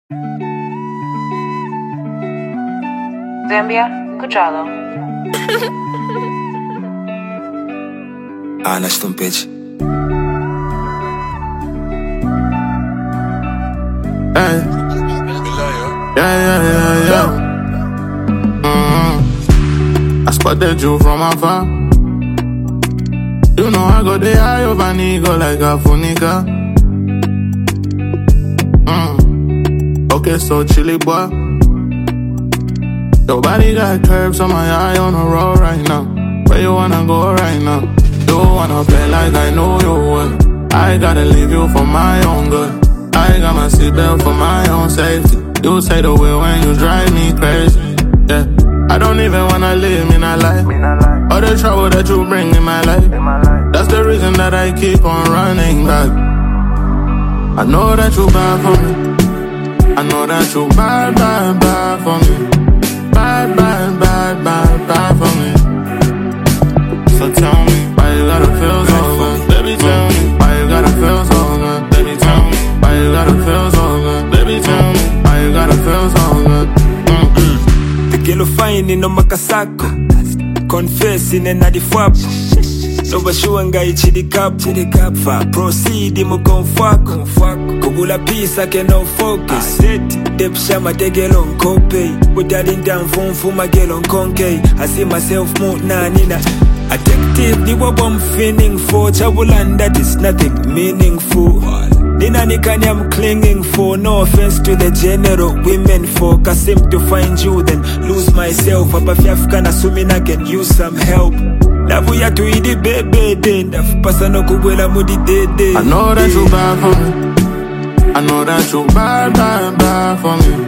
Zambia, Kuchalo. Nasıl bitch? Hey. Yeah. I spotted you from afar. You know I got the eye of an eagle like a funica. Okay, so chilly boy. Your body got curves on my eye on the road right now. Where you wanna go right now? You wanna play like I know you would. I gotta leave you for my own good. I got my seatbelt for my own safety. You say the wheel when you drive me crazy. Yeah, I don't even wanna live in a life. All the trouble that you bring in my life. That's the reason that I keep on running back. I know that you bad for me. I know that you bad for me. Bad for me. So tell me, why you gotta feel so good? Baby, tell me, why you gotta feel so good? Baby, tell me, why you gotta feel so good? Baby, tell me, why you gotta feel so good? The girl fine in no makasako. Confess in another fab. No bashuanga ichidi cap fa. Proceed mu konfako. Kugula peace I can no focus. Dep shama de girl on copay. With that in down phone for my girl on conke. I see myself move na nina. Addictive, the what I'm feeling for. Chabulan that is nothing meaningful. Nina nikani I'm clinging for. No offense to the general women folk. I seem to find you then lose myself. Abafiafka na assuming I can use some help. Labu ya tu idi bebe denda. Pasa no kubwela mudi dede. I know that you bad for me. I know that you bad for me.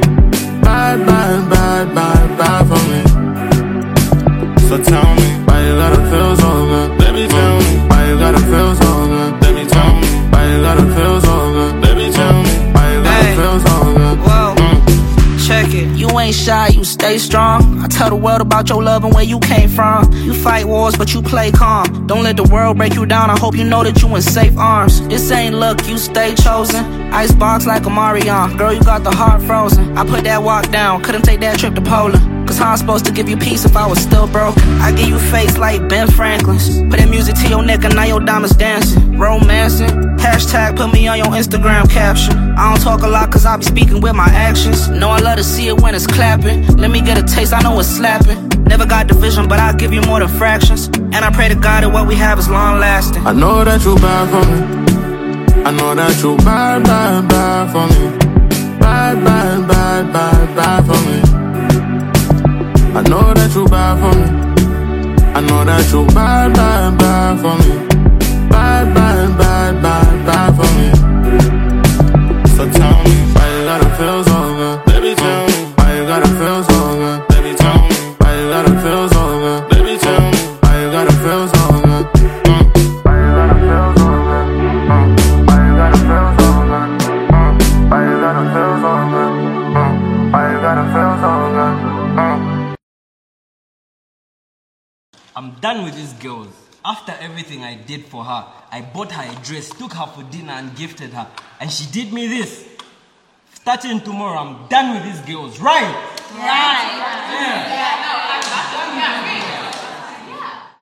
Bad for me. So tell me, why you gotta feel so good? Baby, tell me, why you gotta feel so good? Baby, tell me, why you gotta feel so good? Baby, tell me, why you gotta feel so good? Whoa. Check it. You ain't shy, you stay strong. I tell the world about your love and where you came from. You fight wars, but you play calm. Don't let the world break you down. I hope you know that you in safe arms. This ain't luck, you stay chosen. Icebox like a Marion. Girl, you got the heart frozen. I put that walk down, couldn't take that trip to Poland. Cause how I'm supposed to give you peace if I was still broken? I give you face like Ben Franklin's. Put that music to your neck and now your diamonds dancing. Romancing. Hashtag put me on your Instagram caption. I don't talk a lot cause I be speaking with my actions. Know I love to see it when it's clapping. Let me get a taste, I know it's slapping. Never got division, but I'll give you more than fractions. And I pray to God that what we have is long lasting. I know that you bad for me. I know that you bad for me. Bad for me. I know that you bad for me. I know that you bad for me. Bad for me. So tell me, why you gotta feel so good? Baby, tell me, why you gotta feel so good? Baby, tell me, why you gotta feel so good? Baby, tell me, why you gotta feel so good? Why you gotta feel so good? Why you gotta feel so good? Why you gotta feel so good? Why you gotta feel so good? I'm done with these girls. After everything I did for her, I bought her a dress, took her for dinner and gifted her. And she did me this. Starting tomorrow, I'm done with these girls, right? Right. Yeah.